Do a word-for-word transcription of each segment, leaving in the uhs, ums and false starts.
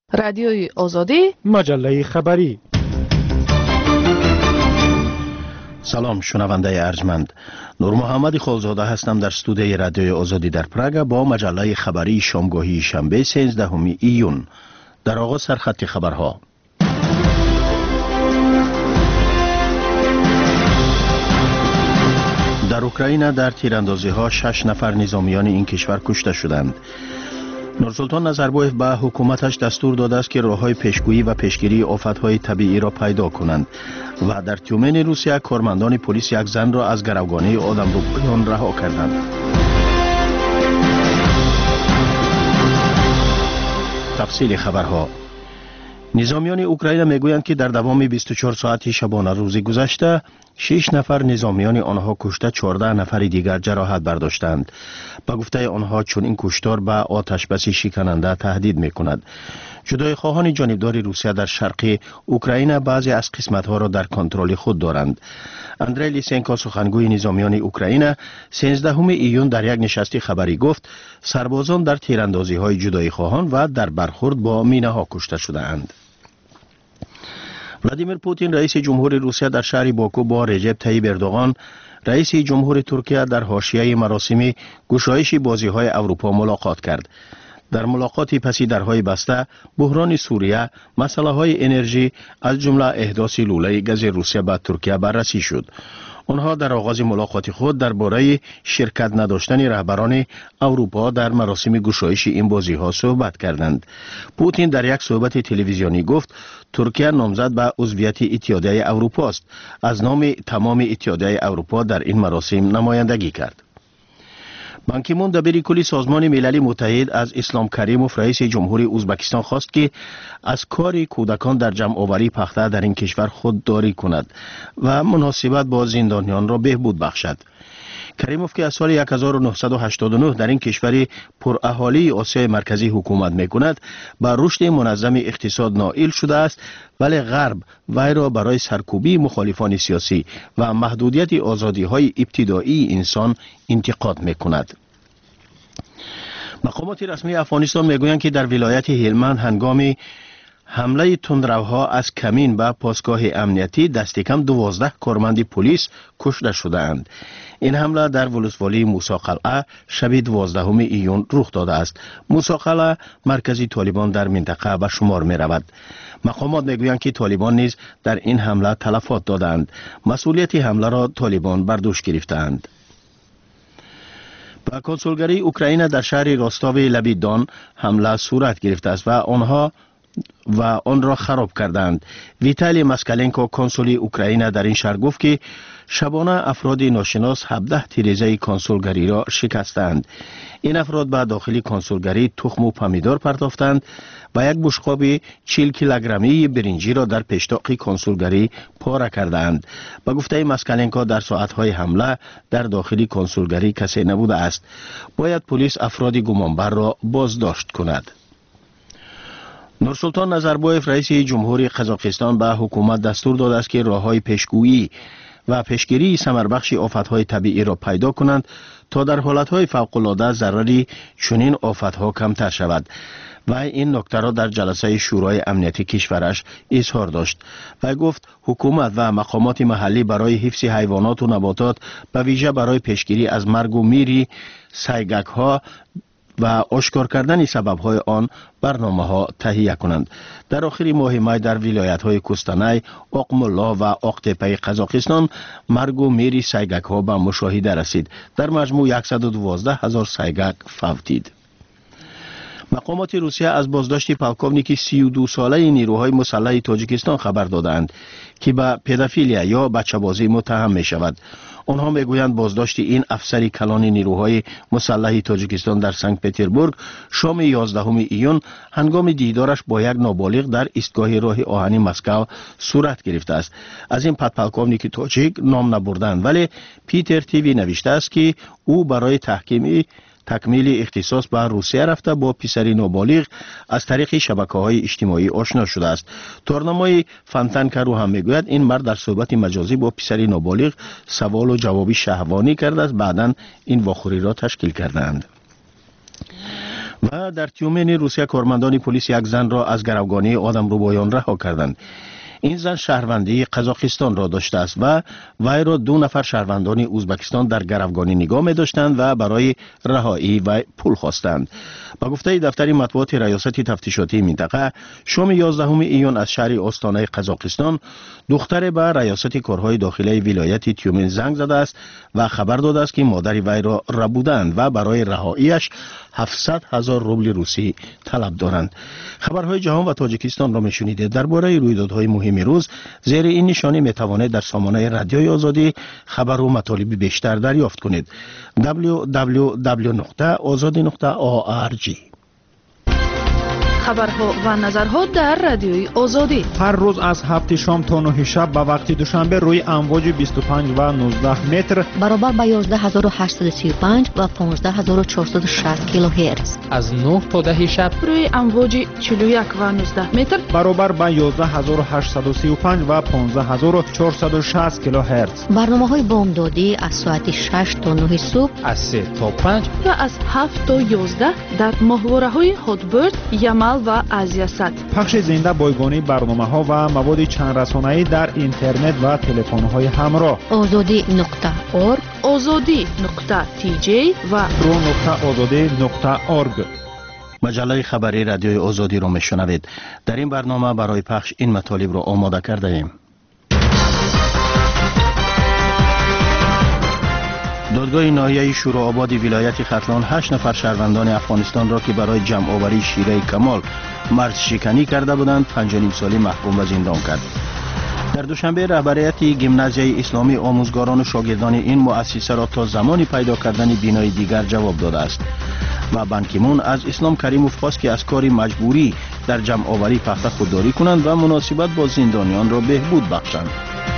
رادیوی آزادی، مجله خبری. سلام شنونده ارجمند، نور محمد خالزاده هستم در استودیوی رادیوی آزادی در پراگ با مجله خبری شامگاهی شنبه سیزدهم ایون. در آغاز سرخط خبرها. در اوکراین در تیراندازی ها شش نفر نظامیان این کشور کشته شدند. نورسلطان نظربایف به حکومتش دستور داده است که راه‌های پیشگویی و پیشگیری آفت‌های طبیعی را پیدا کنند و در تیومن روسیه کارمندان پلیس یک زن را از گروگانی آدمربایان رها کردند. تفصیل خبرها. نظامیان اوکراین میگویند که در دوام بیست و چهار ساعت شبانه روز گذشته شش نفر نظامیان آنها کشته، چهارده نفر دیگر جراحت برداشتند. به گفته آنها چون این کشتار به آتش بس شکننده تهدید میکند. جدای خواهان جانبدار روسیه در شرق اوکراین بعضی از قسمت‌ها را در کنترل خود دارند. اندری لیسنکو سخنگوی نظامیان اوکراین سیزدهم ایون در یک نشست خبری گفت سربازان در تیراندازی‌های جدای خواهان و در برخورد با مینه‌ها کشته شده‌اند. ولادیمیر پوتین رئیس جمهور روسیه در شهر باکو با رجب طیب اردوغان رئیس جمهور ترکیه در حاشیه مراسم گشایش بازی‌های اروپا ملاقات کرد. در ملاقاتی پسی درهای بسته بحران سوریه، مسائل انرژی از جمله احداث لوله گاز روسیه به ترکیه بررسی شد. آنها در آغاز ملاقات خود درباره شرکت نداشتن رهبران اروپا در مراسم گشایش این بازی‌ها صحبت کردند. پوتین در یک صحبت تلویزیونی گفت ترکیه نامزد به عضویت اتحادیه اروپا است. از نام تمام اتحادیه اروپا در این مراسم نمایندگی کرد. بان کی مون دبیر کلی سازمان ملل متحد از اسلام کریموف رئیس جمهوری ازبکستان خواست که از کار کودکان در جمع آوری پخته در این کشور خودداری کند و مناسبت با زندانیان را بهبود بخشد. کریموف که از سال هزار و نهصد و هشتاد و نه در این کشور پر اهالی آسیای مرکزی حکومت میکند، با رشد منظم اقتصاد نائل شده است، ولی غرب وی را برای سرکوبی مخالفان سیاسی و محدودیت آزادی‌های ابتدایی انسان انتقاد میکند. مقامات رسمی افغانستان میگویند که در ولایت هلمند هنگام حمله تندروها از کمین به پاسگاه امنیتی دست کم دوازده کارمند پلیس کشته شده‌اند. این حمله در ولسوالی موسی قلعه شب دوازدهم ایون رخ داده است. موسی قلعه مرکزی طالبان در منطقه به شمار می رود. مقامات میگویند که طالبان نیز در این حمله تلفات دادند. مسئولیت حمله را طالبان بر دوش گرفتند. به کنسولگری اوکراین در شهر راستاو لبیدان حمله صورت گرفته است و آنها و آن را خراب کردند. ویتالی مسکالنکو کنسول اوکراین در این شهر گفت که شبانه افراد ناشناس هفده تیره‌زای کنسولگری را شکستند. این افراد به داخل کنسولگری تخم و پمیدار پرتافتند و یک بشقاب چهل کیلوگرمی برنجی را در پیشتاق کنسولگری پاره کردند. به گفته مسکالنکو در ساعت‌های حمله در داخل کنسولگری کسی نبوده است. باید پلیس افراد گمانبر را بازداشت کند. نورسلطان نظربایف رئیس جمهوری قزاقستان به حکومت دستور داده است که راه‌های پیشگویی و پیشگیری ثمربخش آفت‌های طبیعی را پیدا کنند تا در حالت‌های فوق‌العاده ضرری چنین آفت‌ها کمتر شود. و این نکته را در جلسه شورای امنیتی کشورش اظهار داشت و گفت حکومت و مقامات محلی برای حفظ حیوانات و نباتات به ویژه برای پیشگیری از مرگ و میر سیگک‌ها و آشکار کردن سبب‌های آن برنامه‌ها تهیه کنند. در آخر ماه می در ولایت‌های کوستانای، آقمولا و آقتپه قزاقستان مرگ و میر سیگک‌ها به مشاهده رسید. در مجموع صد و دوازده هزار سیگک فوتید. مقامات روسیه از بازداشت پلکاونیک سی و دو ساله نیروهای مسلح تاجیکستان خبر دادند که به پدافیلیا یا بچه‌بازی متهم می شود. آنها میگویند بازداشت این افسر کلان نیروهای مسلح تاجیکستان در سنت پترزبورگ شام یازدهم ایون هنگام دیدارش با یک نابالغ در ایستگاه راه آهنی مسکو صورت گرفته است. از این پدپلکاونیک تاجیک نام نبردند، ولی پیتر تیوی نوشته است که او برای تحکیم تکمیل اختصاص به روسیه رفته با پسری نابالغ از طریق شبکه‌های اجتماعی آشنا شده است. تورنمای فانتانکارو هم میگوید این مرد در صحبت مجازی با پسری نابالغ سوال و جوابی شهوانی کرده است، بعداً این واخوری را تشکیل کردند. و در تیومن روسیه کارمندان پلیس یک زن را از گروگانی آدمربایان رها کردند. این زن شهروندی قزاقستان را داشته است و وی را دو نفر شهروندان ازبکستان در گروگانی نگاه می داشتند و برای رهایی وی پول خواستند. با گفته دفتر مطبوعات ریاست تفتیشاتی منطقه، شام یازدهم ایون از شهر آستانه قزاقستان دختر به ریاست کارهای داخلی ولایت تیومن زنگ زده است و خبر داده است که مادر وی را ربودند و برای رهاییش هفتصد هزار روبل روسی طلب دارند. خبرهای جهان و تاجیکستان را میشنیدید. درباره رویدادهای مهم روز زیر این نشانی میتوانید در سامانه رادیوی آزادی خبر و مطالب بیشتر دریافت کنید. دبلیو دبلیو دبلیو نقطه آزادی نقطه آ آر جی. خبرها و نظرها در رادیوی آزادی هر روز از هفت شام تا نه شب به وقت دوشنبه روی امواج بیست و پنج و نوزده متر برابر با یازده هزار و هشتصد و سی و پنج و پانزده هزار و چهارصد و شصت کیلوهرتز از نه تا ده شب روی امواج چهل و یک و نوزده متر برابر با یازده هزار و هشتصد و سی و پنج و پانزده هزار و چهارصد و شصت کیلوهرتز. برنامه‌های بامدادی از ساعت شش تا نه صبح، از سه تا پنج و از هفت تا یازده در ماهواره‌های هاتبرد، یمل و آسیا سات. پخش زنده بایگانی برنامه‌ها و مواد چند رسانه‌ای در اینترنت و تلفن‌های همراه. آزادی نقطه اورگ، آزادی نقطه تی جی و رو نقطه آزادی نقطه اورگ. مجله خبری رادیوی آزادی را میشنوید. در این برنامه برای پخش این مطالب را آماده کرده ایم. دادگاه ناحیه شورآباد ولایت ختلان هشت نفر شهروندان افغانستان را که برای جمع آوری شیره کمال مرد شکنی کرده بودند پنج و نیم سالی محکوم به زندان کرد. در دوشنبه رهبریت گیمنازیای اسلامی آموزگاران و شاگردان این مؤسسه را تا زمانی پیدا کردن بینای دیگر جواب داده است و بان کی مون از اسلام کریموف خواست که از کار مجبوری در جمع آوری پخته خودداری کنند و مناسبت با زندانیان را بهبود بخشند.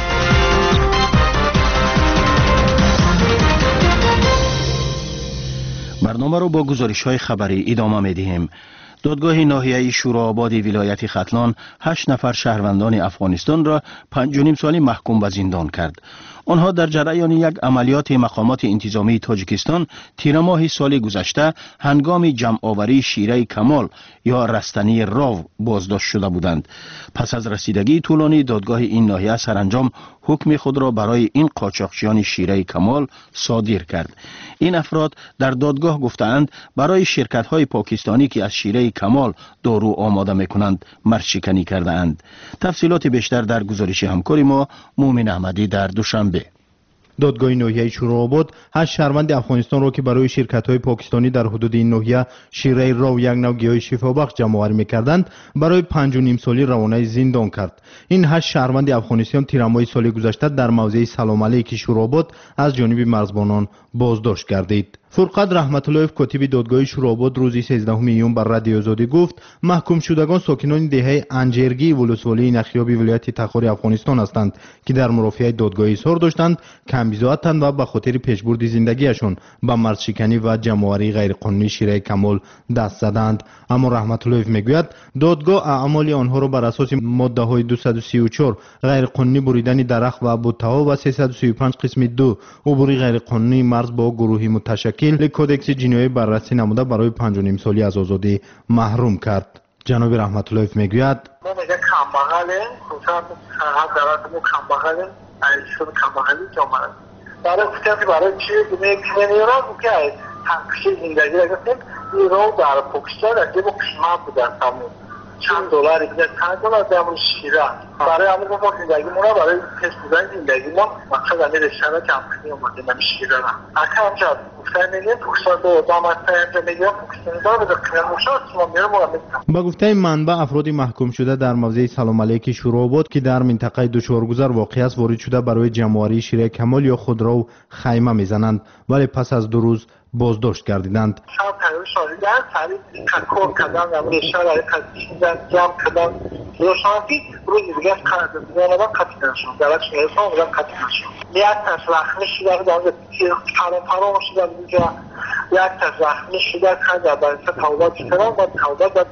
برنامه رو با گزارش‌های خبری ادامه می‌دهیم. دادگاه ناحیه شورآباد ولایت ختلان هشت نفر شهروندان افغانستان را پنج و نیم سالی محکوم به زندان کرد. آنها در جریان یک عملیات مقامات انتظامی تاجیکستان تیر ماه سال گذشته هنگام جمع آوری شیره کمال یا رستنی راو بازداشت شده بودند. پس از رسیدگی طولانی دادگاه این ناحیه سرانجام حکم خود را برای این قاچاقچیان شیره کمال صادر کرد. این افراد در دادگاه گفتند برای شرکت‌های پاکستانی که از شیره کمال دارو آماده می‌کنند مرشکنی کرده اند. تفصیلات بیشتر در گزارش همکار ما مومن احمدی در دوشنبه. دادگاه ناحیه شورآباد هشت شهروند افغانستان را که برای شرکت‌های پاکستانی در حدود این ناحیه شیره راو یک نوع گیاه شفابخش جمع‌آوری می‌کردند برای پنج و نیم سالی روانه زندان کرد. این هشت شهروند افغانستان تیر ماه سال گذشته در موضع سلام علیک شورآباد از جانب مرزبانان بازداشت گردید. فرقت رحمت اللهیف کاتب دادگاه شورآباد روز سیزدهم ایون بر رادیو آزادی گفت محکوم شدگان ساکنان دهه انجرگی ولسوالی نخیابی ولایت تخار افغانستان هستند که در مرافعه دادگاه اظهار داشتند کمبیزاتند و به خاطر پیشبرد زندگیشان به مردشکنی و جمع‌آوری غیرقانونی شیره کمال دست زدند. اما رحمت اللهیف میگوید دادگاه اعمال آنها را بر اساس ماده های دویست و سی و چهار غیرقانونی بریدن درخت و بوتها و سیصد و سی و پنج قسم دو عبوری غیرقانونی مرز با گروهی متشکل کودکس جنایی بررسی نموده برای پنج و نیم سالی از آزادی محروم کرد. جناب رحمت اللهیف میگوید ما میگه کمبغله خصوصا هر درات مو کمبغله ایشون کمبغلی جامعه برای کسی برای چی میگه نمیرا که تنقیش زندگی رسید این رو در پاکستان از یه قیمت بودن تموم چند دلار دیگه چند دلار درمون شیره برای همون با زندگی مونا برای پس بودن زندگی ما مقصد همین رشتنه کمپنی اومده من شیره نه اکه همچه گفتن میگه پاکستان دو دام از تایمجا میگه پاکستان دار بده قیمت مشاهد ما میره مهمه. با گفته منبع افراد محکوم شده در موضع سلام علیک شورآباد که در منطقه دشوارگذر واقع است وارد شده برای جمع‌آوری شیره کمال یا خودرو خیمه میزنند ولی پس از دو روز بازداشت گردیدند. شب تغییر شاریدن سریع کار کردن و رشته را کشیدن جمع کردن روشنفی روی دیگه کردن دیگه را کاتیدن شد درش میرسون و کاتیدن شد یک تاش رخنه شده در فرام فرام شده اینجا یک تاش رخنه شده که در انسان توبه کردن و توبه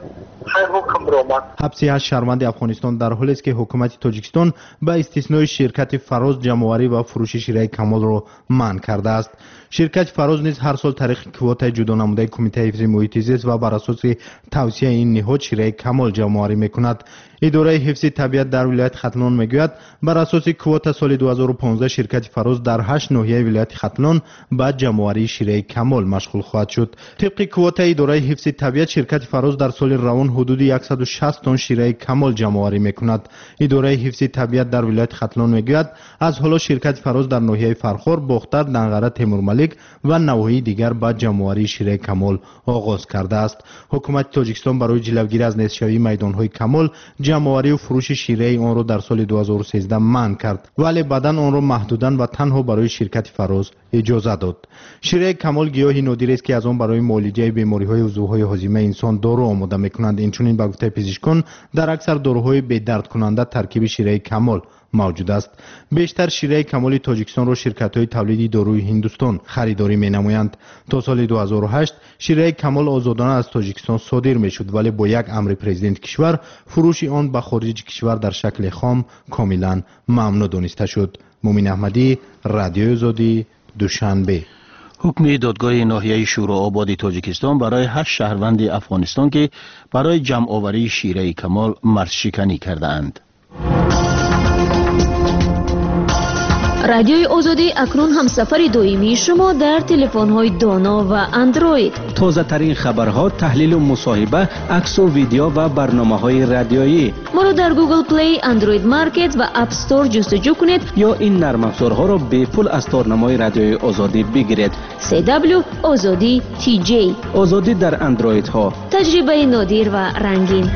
حبس هشت شهروند افغانستان در حالی است که حکومت تاجیکستان به استثنای شرکت فراز جمع‌آوری و فروش شیره کمال را منع کرده است. شرکت فراز نیز هر سال طریق کوتا جدا نموده کمیته حفظ محیط زیست و بر اساس توصیه این نهاد شیره کمال جمع‌آوری میکند. اداره حفظ طبیعت در ولایت ختلان میگوید بر اساس کوتا سال دو هزار و پانزده شرکت فراز در هشت ناحیه ولایت ختلان به جمع‌آوری شیره کمال مشغول خواهد شد. طبق کوتا اداره حفظ طبیعت شرکت فراز در سال روان حدود صد و شصت تن شیره کمال جمع‌آوری میکند. اداره حفظ طبیعت در ولایت ختلان میگوید از حالا شرکت فراز در ناحیه فرخار، باختر، دنغره، تیمورملک و نواحی دیگر به جمع‌آوری شیره کمال آغاز کرده است. حکومت تاجیکستان برای جلوگیری از نصف‌شوی میدان‌های کمال جمع‌آوری و فروش شیره آن را در سال دو هزار و سیزده منع کرد، ولی بعداً آن را محدوداً و تنها برای شرکت فراز اجازه داد. شیره کمال گیاهی نادر است که از آن برای معالجه بیماری‌های عضوهای هاضمه انسان دارو آماده می‌کنند. اینچنین به گفته پزشکان در اکثر داروهای بی‌درد کننده ترکیب شیره کمال موجود است. بیشتر شیره کمال تاجیکستان را شرکت‌های تولیدی داروی هندوستان خریداری می‌نمایند. تا سال دو هزار و هشت شیره کمال آزادانه از تاجیکستان صادر می‌شد، ولی با یک امر پرزیدنت کشور فروش آن به خارج کشور در شکل خام کاملا ممنوع دانسته شد. مومن احمدی، رادیو آزادی، دوشنبه. حکم دادگاه ناحیه شورآباد تاجیکستان برای هشت شهروند افغانستان که برای جمع‌آوری شیره کمال مرزشکنی کرده‌اند. رادیوی آزادی اکنون همسفر دائمی شما در تلفن‌های دانا و اندروید. تازه ترین خبرها، تحلیل و مصاحبه، عکس و ویدیو و برنامه‌های رادیویی. ما را در گوگل پلی، اندروید مارکت و اپ استور جستجو کنید یا این نرم افزارها را به پول از تارنمای رادیوی آزادی بگیرید. سی دبلیو آزادی تی جی. آزادی در اندروید ها. تجربه نادر و رنگین.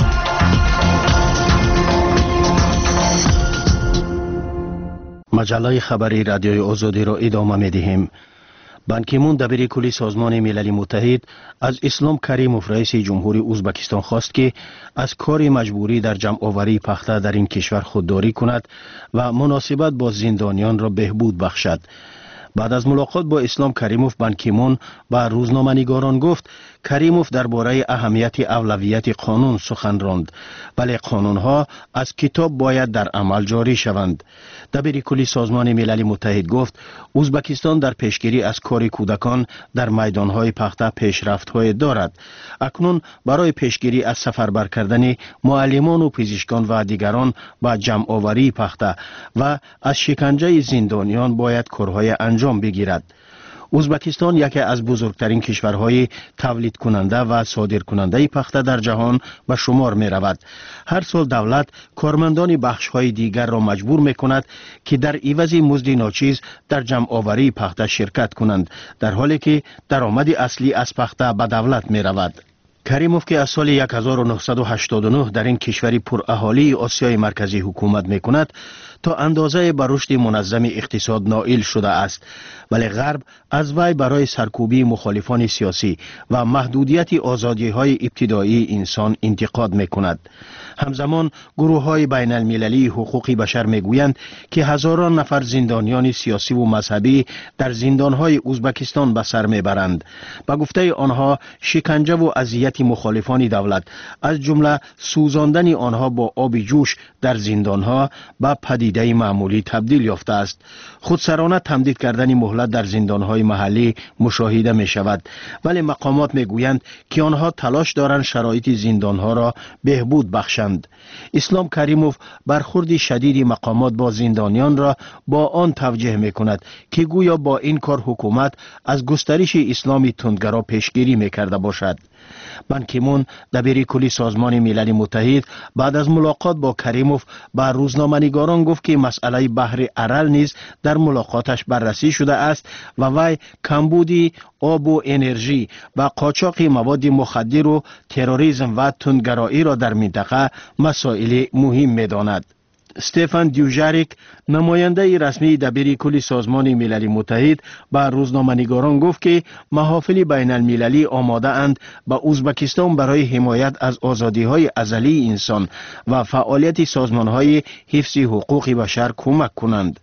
مجله خبری رادیوی آزادی را ادامه می‌دهیم. بان کی مون دبیر کلی سازمان ملل متحد از اسلام کریموف رئیس جمهوری ازبکستان خواست که از کار مجبوری در جمع‌آوری پخته در این کشور خودداری کند و مناسبت با زندانیان را بهبود بخشد. بعد از ملاقات با اسلام کریموف، بان کی مون با روزنامه‌نگاران گفت کریموف درباره اهمیت اولویت قانون سخن راند، ولی قانون‌ها از کتاب باید در عمل جاری شوند. دبیر کلی سازمان ملل متحد گفت ازبکستان در پیشگیری از کار کودکان در میدان‌های پخته پیشرفت‌های دارد. اکنون برای پیشگیری از سفربر کردن معلمان و پزشکان و دیگران با جمع‌آوری پخته و از شکنجه زندانیان باید کارهای انجام بگیرد. ازبکستان یکی از بزرگترین کشورهای تولید کننده و صادر کننده پخته در جهان به شمار می رود. هر سال دولت کارمندان بخش های دیگر را مجبور می کند که در عوض مزد ناچیز در جمع‌آوری پخته شرکت کنند، در حالی که درآمد اصلی از پخته به دولت می رود. کریموف که از سال هزار و نهصد و هشتاد و نه در این کشور پر اهالی آسیای مرکزی حکومت می کند، تا اندازه بر رشد منظم اقتصاد نائل شده است، ولی غرب از وی برای سرکوبی مخالفان سیاسی و محدودیت آزادی های ابتدایی انسان انتقاد می کند. همزمان گروه های بین المللی حقوق بشر می گویند که هزاران نفر زندانیان سیاسی و مذهبی در زندان های ازبکستان به سر می برند. به گفته آنها شکنجه و اذیت مخالفان دولت، از جمله سوزاندن آنها با آب جوش در زندان ها، به پدیده معمولی تبدیل یافته است. خودسرانه تمدید کردن مهلت در زندان های محلی مشاهده می شود، ولی مقامات می گویند که آنها تلاش دارند شرایط زندان ها را بهبود بخشند. اسلام کریموف برخورد شدید مقامات با زندانیان را با آن توجیه می کند که گویا با این کار حکومت از گسترش اسلامی تندگرا پیشگیری می کرده باشد. بان کی مون دبیر کلی سازمان ملل متحد بعد از ملاقات با کریموف با روزنامه‌نگاران گفت که مسئله بحر ارل نیز در ملاقاتش بررسی شده است و وی کمبودی آب و انرژی و قاچاق مواد مخدر و تروریسم و تندگرایی را در منطقه مسائل مهم می‌داند. استفان دیوژاریک، نماینده رسمی دبیر کل سازمان ملل متحد، به روزنامه‌نگاران گفت که محافل بین المللی آماده اند به ازبکستان برای حمایت از آزادی‌های ازلی انسان و فعالیت سازمان‌های حفظ حقوق بشر کمک کنند.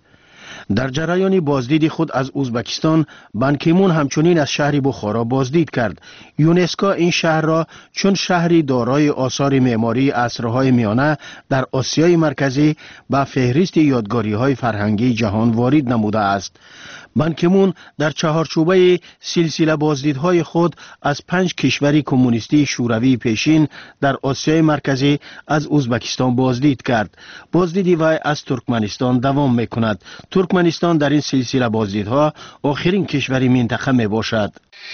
در جریان بازدید خود از ازبکستان، بان کی مون همچنین از شهر بخارا بازدید کرد. یونسکو این شهر را چون شهری دارای آثار معماری عصرهای میانه در آسیای مرکزی به فهرست یادگاری‌های فرهنگی جهان وارد نموده است. بان کی مون در چهارچوبه سلسله بازدیدهای خود از پنج کشور کمونیستی شوروی پیشین در آسیای مرکزی از ازبکستان بازدید کرد. بازدید وی از ترکمنستان دوام میکند. ترکمنستان در این سلسله بازدیدها آخرین کشور منطقه می باشد.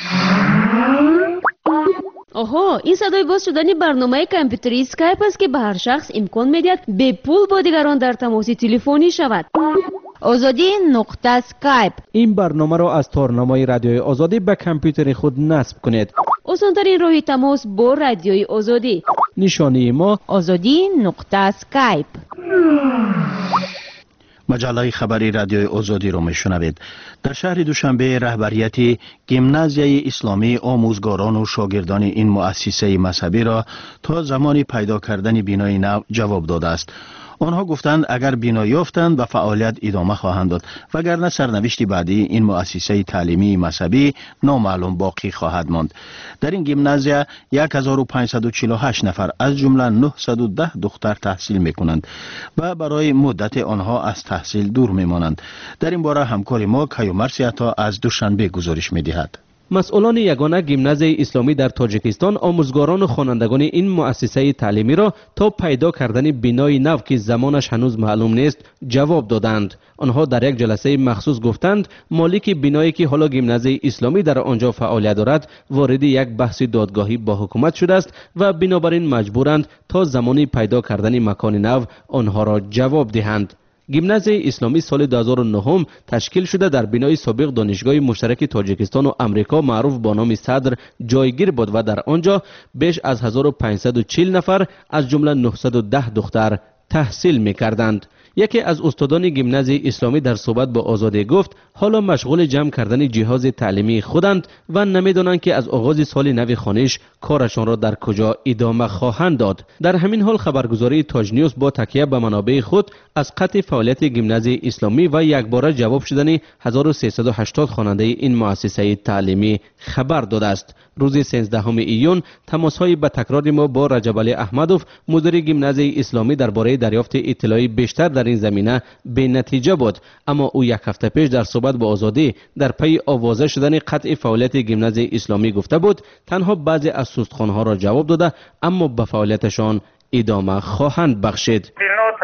آها، این صدای باز شدن برنامه کامپیوتری اسکایپ است که به هر شخص امکان میدهد به پول با دیگران در تماس تلفنی شود. آزادی نقطه اسکایپ. این برنامه را از تارنمای رادیوی آزادی به کامپیوتر خود نصب کنید. آسان‌ترین راه تماس با رادیوی آزادی. نشانی ما آزادی نقطه اسکایپ. مجله خبری رادیوی آزادی را میشنوید. در شهر دوشنبه رهبریت گیمنازیای اسلامی آموزگاران و شاگردان این مؤسسه مذهبی را تا زمانی پیدا کردن بینای نو جواب داده است. آنها گفتند اگر بنا یافتند به فعالیت ادامه خواهند داد، وگرنه سرنوشت بعدی این مؤسسه تعلیمی مذهبی نامعلوم باقی خواهد ماند. در این گیمنازیا هزار و پانصد و چهل و هشت نفر از جمله نهصد و ده دختر تحصیل میکنند و برای مدت آنها از تحصیل دور میمانند. در این باره همکار ما کیومرث عطا از دوشنبه گزارش میدهد. مسئولان یگانه گیمنازیای اسلامی در تاجیکستان آموزگاران و خوانندگان این مؤسسه تعلیمی را تا پیدا کردن بینای نو که زمانش هنوز معلوم نیست جواب دادند. آنها در یک جلسه مخصوص گفتند مالک بینایی که حالا گیمنازیای اسلامی در آنجا فعالیت دارد وارد یک بحث دادگاهی با حکومت شده است و بنابراین مجبورند تا زمانی پیدا کردن مکان نو آنها را جواب دهند. گیمنازیای اسلامی سال دو هزار و نه تشکیل شده در بینای سابق دانشگاه مشترک تاجیکستان و امریکا معروف با نام صدر جایگیر بود و در آنجا بیش از هزار و پانصد و چهل نفر از جمله نهصد و ده دختر تحصیل می‌کردند. یکی از استادان گیمنازیای اسلامی در صحبت با آزادی گفت حالا مشغول جمع کردن جهاز تعلیمی خودند و نمیدانند که از آغاز سال نو خوانش کارشان را در کجا ادامه خواهند داد. در همین حال خبرگزاری تاج نیوز با تکیه به منابع خود از قطع فعالیت گیمنازیای اسلامی و یکباره جواب شدن هزار و سیصد و هشتاد خواننده این مؤسسه تعلیمی خبر داده است. روز سیزدهم ایون تماس‌های به تکرار ما با رجب علی احمدوف مدیر گیمنازیای اسلامی درباره دریافت اطلاعی بیشتر در این زمینه به نتیجه بود، اما او یک هفته پیش در صحبت با آزادی در پی آوازه شدن قطع فعالیت گیمنازیای اسلامی گفته بود تنها بعضی از سوستخوان‌ها را جواب داده اما به فعالیتشان ادامه خواهند بخشید.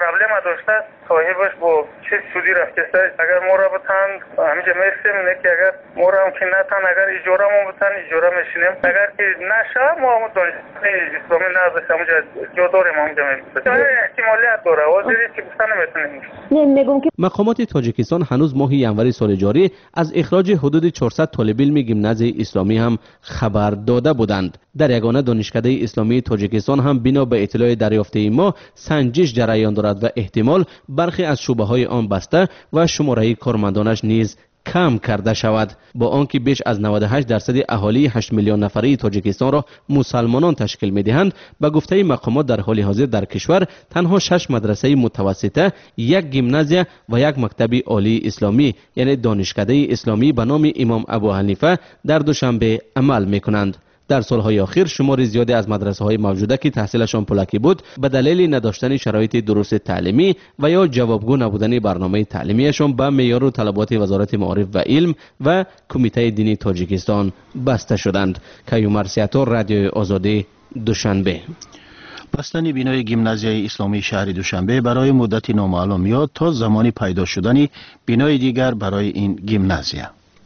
صاحبش با چه سودی رفته اگر ما را بتن همینجا میرسیم نه که اگر ما را هم که نتن اگر اجاره ما بتن اجاره میشینیم اگر که نشه ما هم دانشگاه اسلامی نازش همونجا جا داریم همونجا میرسیم احتمالیت داره وزیری که بستن نمیتونیم. مقامات تاجیکستان هنوز ماه ینوری سال جاری از اخراج حدود چهارصد طالب علم گیمنازیای اسلامی هم خبر داده بودند. در یگانه دانشکده اسلامی تاجیکستان هم بنا به اطلاع دریافته ما سنجش جریان دارد و احتمال برخی از شعبه های آن بسته و شماره کارمندانش نیز کم کرده شود. با آنکه بیش از نود و هشت درصد اهالی هشت میلیون نفری تاجیکستان را مسلمانان تشکیل می‌دهند، به گفته مقامات در حال حاضر در کشور تنها شش مدرسه متوسطه، یک گیمنازیا و یک مکتب عالی اسلامی یعنی دانشکده اسلامی به نام امام ابو حنیفه در دوشنبه عمل می‌کنند. در سالهای اخیر شمار زیادی از مدرسه های موجوده که تحصیلشان پولکی بود به دلیل نداشتن شرایط درست تعلیمی و یا جوابگو نبودن برنامه تعلیمیشان به معیار و طلبات وزارت معارف و علم و کمیته دینی تاجیکستان بسته شدند. کیومرث عطا، رادیوی آزادی، دوشنبه. بستن بینای گیمنازیای اسلامی شهر دوشنبه برای مدت نامعلوم یاد تا زمانی پیدا شدن بینای دیگر برای این گیمنازیا.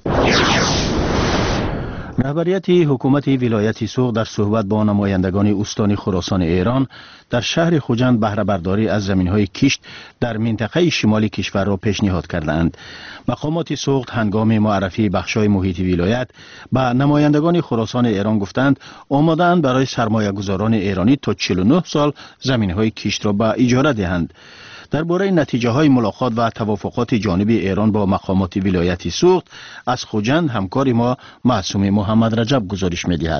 رهبریت حکومت ولایت سوق در صحبت با نمایندگان استان خراسان ایران در شهر خوجند بهره برداری از زمین‌های کشت در منطقه شمالی کشور را پیشنهاد کردند. مقامات سوق هنگام معرفی بخش‌های محیط ولایت به نمایندگان خراسان ایران گفتند آماده‌اند برای سرمایه‌گذاران ایرانی تا چهل و نه سال زمین‌های کشت را به اجاره دهند. درباره نتیجه های ملاقات و توافقات جانبی ایران با مقامات ولایت سوخت از خوجند همکار ما معصوم محمد رجب گزارش می‌دهد.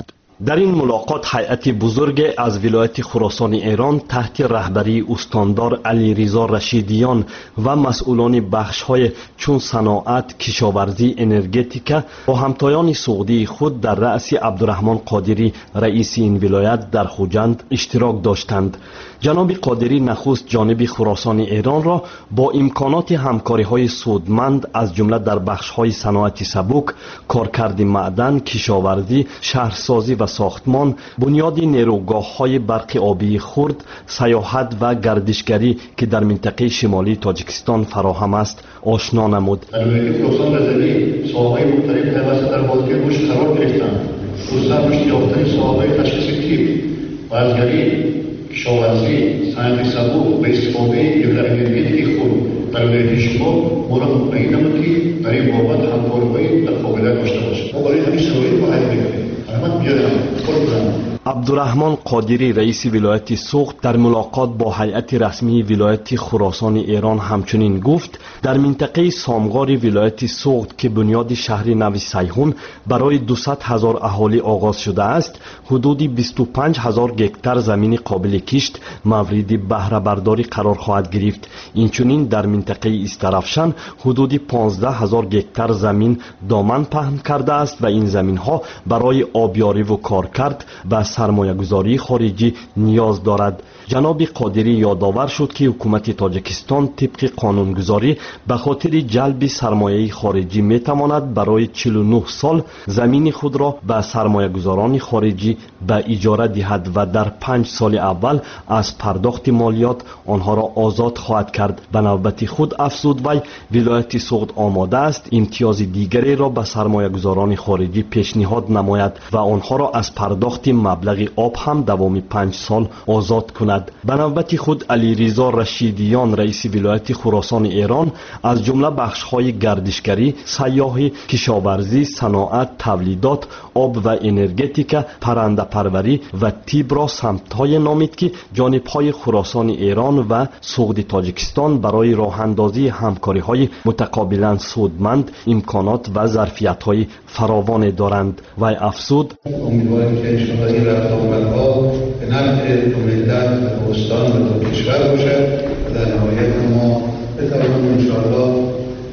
در این ملاقات هیئت بزرگ از ولایت خراسان ایران تحت رهبری استاندار علیرضا رشیدیان و مسئولان بخش‌های چون صنعت، کشاورزی، انرژتیکا با همتایان سعودی خود در رأس عبدالرحمن قادری رئیس این ولایت در خوجند اشتراک داشتند. جناب قادری نخست جانب خراسان ایران را با امکانات همکاری‌های سودمند از جمله در بخش‌های صنعت سبک، کارکرد معدن، کشاورزی، شهرسازی و ساختمان، بنیاد نیروگاه‌های برق آبی خرد، سیاحت و گردشگری که در منطقه شمالی تاجیکستان فراهم است آشنا نمود. در ولایت خراسان رضوی ساحه‌های مختلف پیوسته در بازی رشد قرار گرفتند. خصوصا رشد یافتن ساحه‌های تشخیص تیپ، بازگری، کشاورزی، صنعت سبک و استفاده در انرژی خود در ولایت شما ما را مطمئن نمود که در این بابت همکاری‌های متقابل داشته باشیم. ما برای همین شرایط با حل می‌کنیم. احمد بیارم خود بزنم. عبدالرحمن قادری رئیس ولایت سوخت در ملاقات با هیئت رسمی ولایت خراسان ایران همچنین گفت در منطقه سامغار ولایت سوخت که بنیاد شهر نو سیحون برای دویست هزار اهالی آغاز شده است، حدود بیست و پنج هزار گکتار زمین قابل کشت مورد بهره برداری قرار خواهد گرفت. اینچنین در منطقه استرافشان حدود پانزده هزار گکتار زمین دامن پهن کرده است و این زمین ها برای آبیاری و کارکرد و سرمایه گذاری خارجی نیاز دارد. جناب قادری یادآور شد که حکومت تاجیکستان طبق قانونگذاری به خاطر جلب سرمایه خارجی می تواند برای چهل و نه سال زمین خود را به سرمایه گذاران خارجی به اجاره دهد و در پنج سال اول از پرداخت مالیات آنها را آزاد خواهد کرد. به نوبت خود افزود وی ولایت سوخت آماده است امتیاز دیگری را به سرمایه گذاران خارجی پیشنهاد نماید و آنها را از پرداخت مبلغ آب هم دوام پنج سال آزاد کند. به نوبت خود علیرضا رشیدیان رئیس ولایت خراسان ایران از جمله بخش‌های گردشگری، سیاحی، کشاورزی، صنعت، تولیدات، آب و انرژتیکا، پرنده پروری و طب را سمت‌های نامید که جانب‌های خراسان ایران و سوخت تاجیکستان برای راه اندازی همکاری‌های متقابلاً سودمند امکانات و ظرفیت‌های فراوان دارند. و افزود امیدواریم که انشاءالله این رفت‌وآمدها به نفع ملت و استان و کشور باشد و در نهایت ما بتوانیم انشاءالله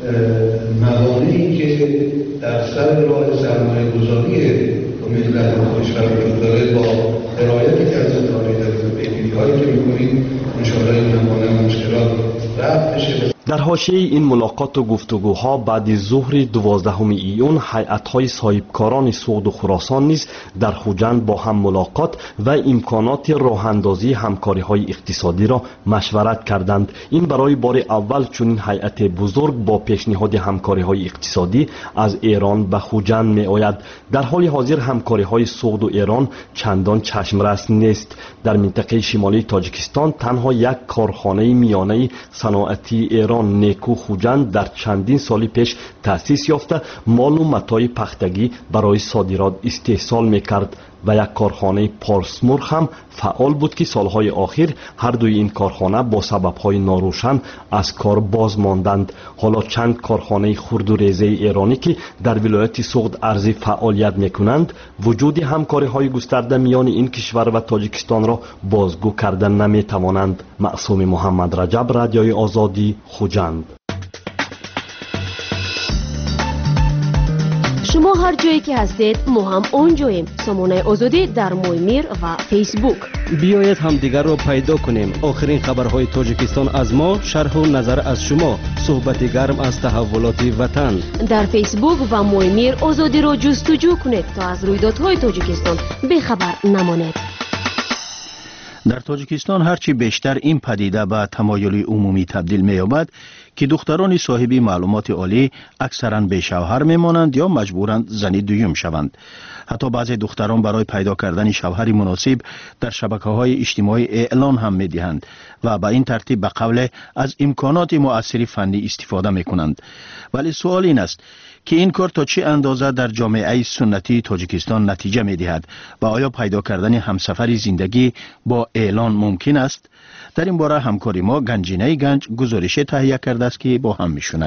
موانعی که در سر راه سرمایه گذاری ملت و کشور وجود داره با رعایت کردن‌های در پیگیری‌هایی که می‌کنیم انشاءالله این موانع و مشکلات رفع بشه. در حاشیه این ملاقات و گفتگوها بعد ظهر دوازدهم ایون هیئت‌های صاحبکاران سوخت و خراسان نیز در خوجند با هم ملاقات و امکانات راه اندازی همکاری‌های اقتصادی را مشورت کردند. این برای بار اول چنین هیئت بزرگ با پیشنهاد همکاری‌های اقتصادی از ایران به خوجند می‌آید. در حال حاضر همکاری‌های سوخت و ایران چندان چشمرس نیست. در منطقه شمالی تاجیکستان تنها یک کارخانه میانه صنعتی ایران نیکو خوجند در چندین سال پیش تأسیس یافته مال و متاع پختگی برای صادرات استحصال میکرد و یک کارخانه پارسمرغ هم فعال بود که سالهای آخر هر دوی این کارخانه با سببهای ناروشن از کار باز ماندند. حالا چند کارخانه خرد و ریزه ایرانی که در ولایت سوخت ارضی فعالیت میکنند وجود همکاری‌های گسترده میان این کشور و تاجیکستان را بازگو کردن نمیتوانند. معصوم محمد رجب، رادیوی آزادی، خوجند. شما هر جایی که هستید ما هم اونجاییم. سامانه آزادی در مویمیر و فیسبوک. بیایید همدیگر را پیدا کنیم. آخرین خبرهای تاجیکستان از ما، شرح و نظر از شما، صحبت گرم از تحولات وطن. در فیسبوک و مویمیر آزادی را جستجو کنید تا از رویدادهای تاجیکستان بخبر نمانید. در تاجیکستان هرچی بیشتر این پدیده به تمایل عمومی تبدیل می‌یابد که دختران صاحب معلومات عالی اکثرا بی شوهر میمانند یا مجبورند زن دوم شوند. حتی بعضی دختران برای پیدا کردن شوهر مناسب در شبکه‌های اجتماعی اعلان هم می‌دهند و به این ترتیب به قول از امکانات مؤثر فنی استفاده می‌کنند. ولی سوال این است که این کار تا چه اندازه در جامعه سنتی تاجیکستان نتیجه می‌دهد و آیا پیدا کردن همسفر زندگی با اعلان ممکن است؟ در این باره همکاری ما گنجینه گنج گزارش تهیه کرده است که با هم می‌شنویم.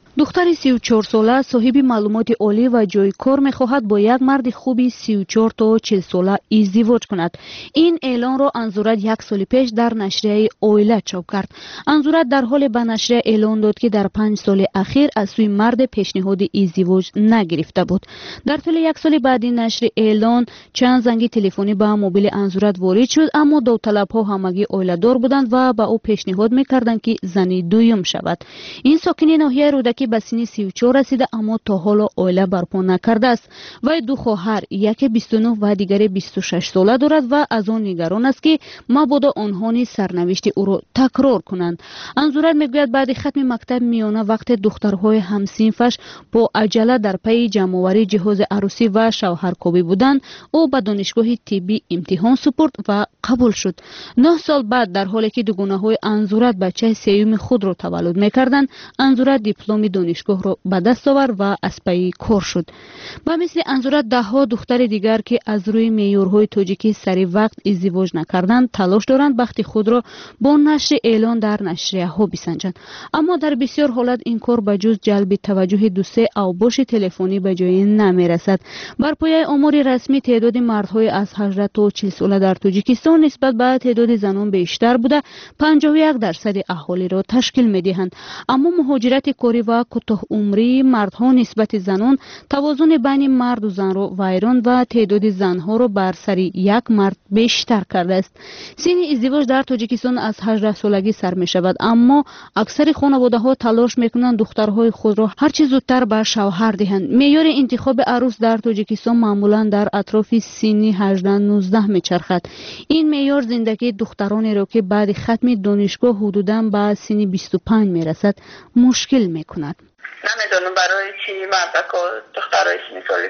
دختر سی و چهار ساله صاحب معلومات عالی و جای کار می‌خواهد با یک مرد خوبی سی و چهار تا چهل ساله ازدواج کند. این اعلان را انزورت یک سال پیش در نشریه اویله چاپ کرد. انزورت در حال به نشریه اعلان داد که در پنج سال اخیر از سوی مرد پیشنهاد ازدواج نگرفته بود. در طول یک سال بعد این نشر اعلان چند زنگ تلفنی به موبایل انزورت وارد شد، اما داوطلب‌ها همگی اویله دار بودند و به او پیشنهاد می‌کردند که زنی دویم شود. این ساکن ناحیه رودکی به سن سی و چهار رسیده اما تا حالا اویله برپا نکرده است. و دو خواهر، یکی بیست و نه و دیگری بیست و شش ساله دارد و از آن نگران است که مبادا آنها نیز سرنوشت او را تکرار کنند. انزورت میگوید بعد ختم مکتب میانه وقت دخترهای همسنفش با عجله در پی جمع‌آوری جهاز عروسی و شوهرکابی بودند، او به دانشگاه طبی امتحان سپرد و قبول شد. نه سال بعد در حالی که دوگانه‌های انزورت بچه سیوم خود را تولد میکردند، انزورت دیپلم دانشگاه را به دست آورد و از پی کار شد. و مثل انزورت ده ها دختر دیگر که از روی معیارهای تاجیکی سری وقت ازدواج نکردند تلاش دارند بخت خود را با نشر اعلان در نشریه ها بسنجند، اما در بسیار حالت این کار به جز جلب توجه دو سه اوباش تلفنی به جای نمی رسد. بر پایه آمار رسمی تعداد مردهای از هجده تا چهل ساله در تاجیکستان نسبت به تعداد زنان بیشتر بوده، پنجاه و یک درصد اهالی را تشکیل می دهند. اما مهاجرت کاری و کوتاه عمری مردها نسبت زنان توازن بین مرد و زن را ویران و تعداد زنها را بر سر یک مرد بیشتر کرده است. سن ازدواج در تاجیکستان از هجده سالگی سر می شود، اما اکثر خانواده ها تلاش می کنند دخترهای خود را هر چه زودتر به شوهر دهند. معیار انتخاب عروس در تاجیکستان معمولا در اطراف سن هجده نوزده می چرخد. این معیار زندگی دخترانی را که بعد ختم دانشگاه حدوداً به سن بیست و پنج می رسد مشکل می کند. نمیدونم برای چی مردک و دخترهای سنی سالی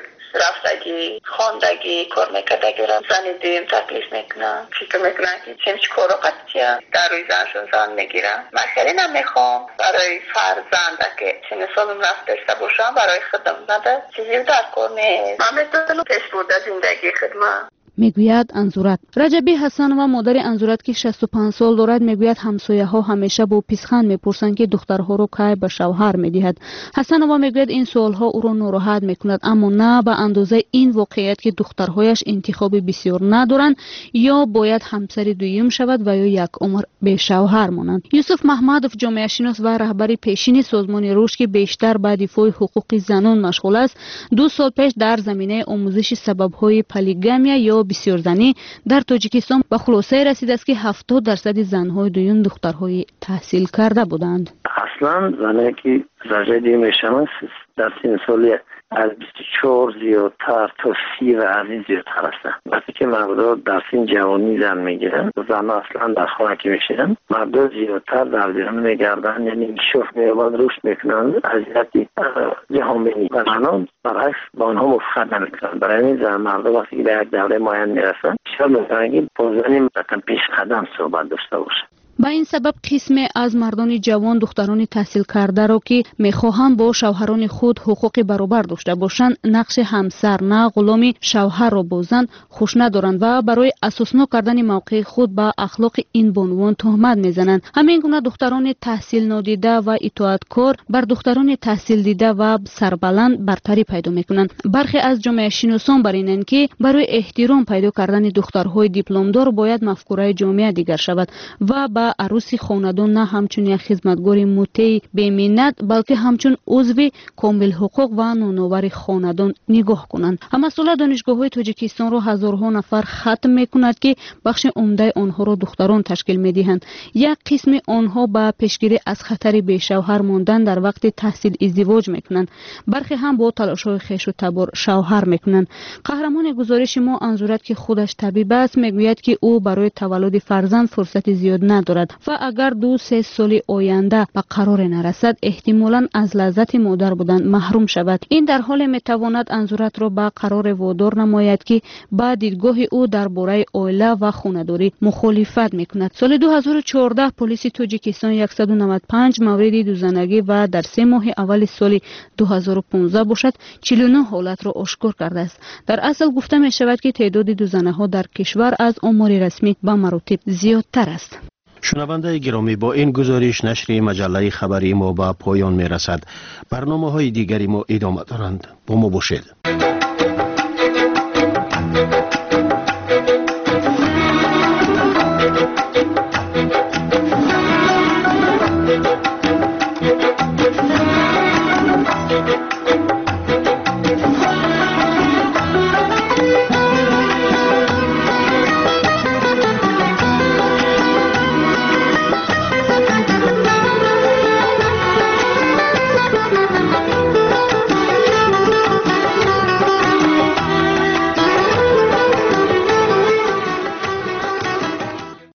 رفتگی، خواندگی، کار میکردگی را زن دویم تکلیف میکنن. فکر میکنن که چیم چی کارو قطعی هم در روی زنشون زن میگیرن. مسئله نمیخوام برای فرزنده که چین سالم رفت داشته باشم برای خودم نده چیزی در کار نیست. من میتونم پیش برده زندگی خدمت. میگوید انزورت. رجبی حسن و مادر انزورت که شصت و پنج سال دارد میگوید همسایه ها همیشه با پیسخند میپرسند که دخترها رو کی به شوهر میدهد. حسن و میگوید این سوال ها او را ناراحت میکند، اما نه به اندازه این واقعیت که دخترهایش انتخاب بسیار ندارند یا باید همسر دویم شود و یا یک عمر به شوهر مانند. یوسف محمدوف جامعه شناس و رهبر پیشین سازمان رشد که بیشتر به دفاع حقوق زنان مشغول است، دو سال پیش در زمینه آموزش سبب‌های پلیگامیا یا بسیار زنی در تاجیکستان به خلاصه رسیده است که هفتاد درصد زنهای دویون دخترهای تحصیل کرده بودند. اصلا زنایی که زوجه دویم میشن در سن سال از بیست و چهار زیادتر تا سی و از این زیادتر هستن. وقتی که مردا در سن جوانی زن میگیرن، زن اصلا در خانه که میشینن، مردا زیادتر در بیرون میگردن، یعنی انکشاف میابد، رشد میکنن، اذیت جهان بینی و زنان برعکس با آنها موافقت نمیکنن. برای این زن مردا وقتی که به یک دوره معین میرسن شاید میکنن که با زنی مثلا پیش قدم صحبت داشته باشه. با این سبب قسم از مردان جوان دختران تحصیل کرده را که میخواهند با شوهران خود حقوق برابر داشته باشند نقش همسر نه غلام شوهر را بازند خوش ندارند و برای اساسنا کردن موقع خود به اخلاق این بانوان تهمت میزنند. همین گونه دختران تحصیل نادیده و اطاعتکار بر دختران تحصیل دیده و سربلند برتری پیدا میکنند. برخی از جامعه شناسان بر اینند که برای احترام پیدا کردن دخترهای دیپلمدار باید مفکوره جامعه دیگر شود و با عروسی خاندان نه همچون یک خدمتگار مطیع بی‌منت بلکه همچون عضو کامل حقوق و نونآور خاندان نگاه کنند. مسئول دانشگاه‌های تاجیکستان را هزارها نفر ختم می‌کند که بخش عمده آنها را دختران تشکیل می‌دهند. یک قسم آنها با پیشگیری از خطر بی‌شوهر ماندن در وقت تحصیل ازدواج می‌کنند. برخی هم با تلاش‌های خویش و تبار شوهر می‌کنند. قهرمان گزارش ما انزورت که خودش طبیب است میگوید که او برای تولد فرزند فرصت زیاد ندارد و اگر دو سه سال آینده به قرار نرسد احتمالاً از لذت مادر بودن محروم شود. این در حال میتواند انزورت را به قرار وادار نماید که با دیدگاه او درباره عائله و خانه‌داری مخالفت میکند. سال دو هزار و چهارده پلیس تاجیکستان صد و نود و پنج مورد دوزنگی و در سه ماه اول سال دو هزار و پانزده باشد چهل و نه حالت را آشکار کرده است. در اصل گفته می شود که تعداد دوزنه ها در کشور از آمار رسمی به مراتب زیادتر است. شنونده گرامی، با این گزارش نشر مجله خبری ما به پایان می رسد. برنامه های دیگری ما ادامه دارند. با ما باشید.